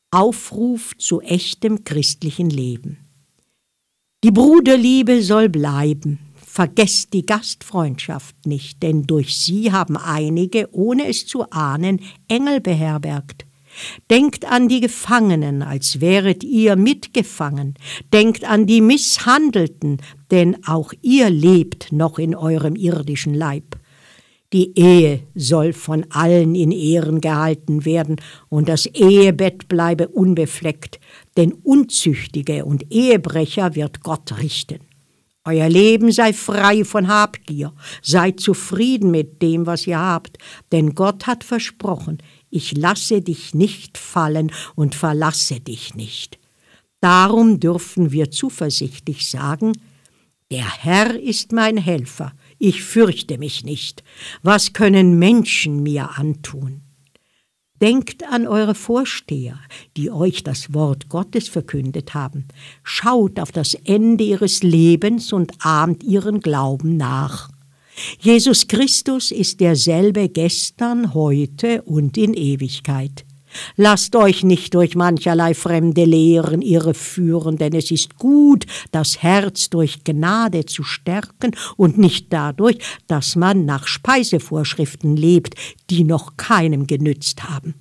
aufruft zu echtem christlichen Leben. Die Bruderliebe soll bleiben. Vergesst die Gastfreundschaft nicht, denn durch sie haben einige, ohne es zu ahnen, Engel beherbergt. Denkt an die Gefangenen, als wäret ihr mitgefangen. Denkt an die Misshandelten, denn auch ihr lebt noch in eurem irdischen Leib. Die Ehe soll von allen in Ehren gehalten werden und das Ehebett bleibe unbefleckt, denn Unzüchtige und Ehebrecher wird Gott richten. Euer Leben sei frei von Habgier, seid zufrieden mit dem, was ihr habt, denn Gott hat versprochen, ich lasse dich nicht fallen und verlasse dich nicht. Darum dürfen wir zuversichtlich sagen, der Herr ist mein Helfer, ich fürchte mich nicht. Was können Menschen mir antun? Denkt an eure Vorsteher, die euch das Wort Gottes verkündet haben. Schaut auf das Ende ihres Lebens und ahmt ihren Glauben nach. Jesus Christus ist derselbe gestern, heute und in Ewigkeit. Lasst euch nicht durch mancherlei fremde Lehren irreführen, denn es ist gut, das Herz durch Gnade zu stärken und nicht dadurch, dass man nach Speisevorschriften lebt, die noch keinem genützt haben.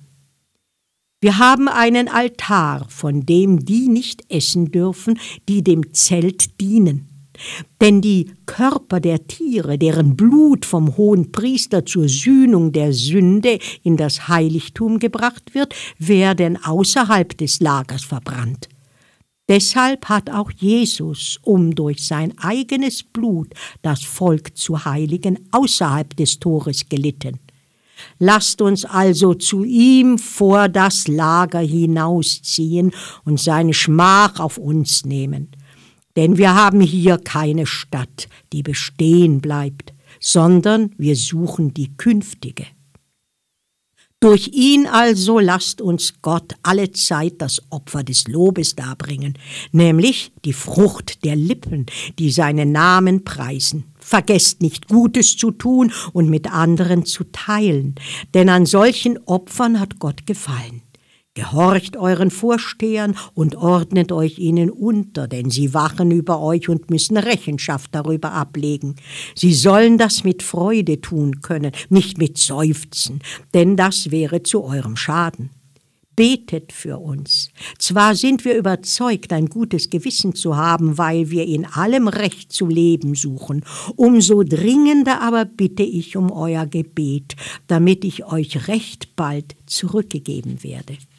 Wir haben einen Altar, von dem die nicht essen dürfen, die dem Zelt dienen. Denn die Körper der Tiere, deren Blut vom Hohenpriester zur Sühnung der Sünde in das Heiligtum gebracht wird, werden außerhalb des Lagers verbrannt. Deshalb hat auch Jesus, um durch sein eigenes Blut das Volk zu heiligen, außerhalb des Tores gelitten. Lasst uns also zu ihm vor das Lager hinausziehen und seine Schmach auf uns nehmen. Denn wir haben hier keine Stadt, die bestehen bleibt, sondern wir suchen die künftige. Durch ihn also lasst uns Gott allezeit das Opfer des Lobes darbringen, nämlich die Frucht der Lippen, die seinen Namen preisen. Vergesst nicht, Gutes zu tun und mit anderen zu teilen, denn an solchen Opfern hat Gott gefallen. Gehorcht euren Vorstehern und ordnet euch ihnen unter, denn sie wachen über euch und müssen Rechenschaft darüber ablegen. Sie sollen das mit Freude tun können, nicht mit Seufzen, denn das wäre zu eurem Schaden. Betet für uns. Zwar sind wir überzeugt, ein gutes Gewissen zu haben, weil wir in allem Recht zu leben suchen. Umso dringender aber bitte ich um euer Gebet, damit ich euch recht bald zurückgegeben werde.